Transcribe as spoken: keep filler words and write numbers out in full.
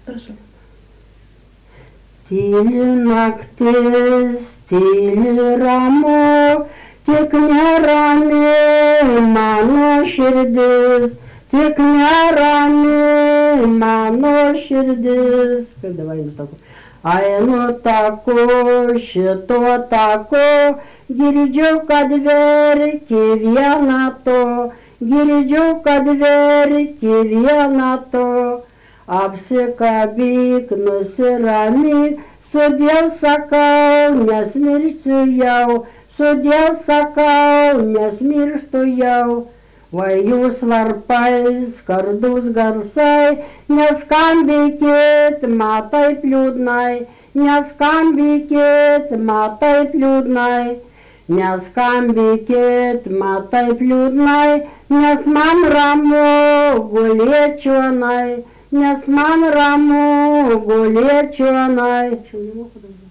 Prašau. Tyli naktis, tyli ramu, tik nerami mano širdis, tik nerami mano širdis. Kaip davai nutako? Einu taku, šito taku, girdžiu, kad verki vieną tu, girdžiu, kad verki vieną tu. Apsikabik, nusiramyk, sudėl sakau, nes mirsiu jau, sudėl sakau, nes mirštu jau. Va jūs varpais, kardus garsai, neskambykit, matai liūdnai, neskambykit, matai liūdnai, neskambykit, matai liūdnai, nes man ramu gulėčiau nai. Nes man ramu gulėčiau nai.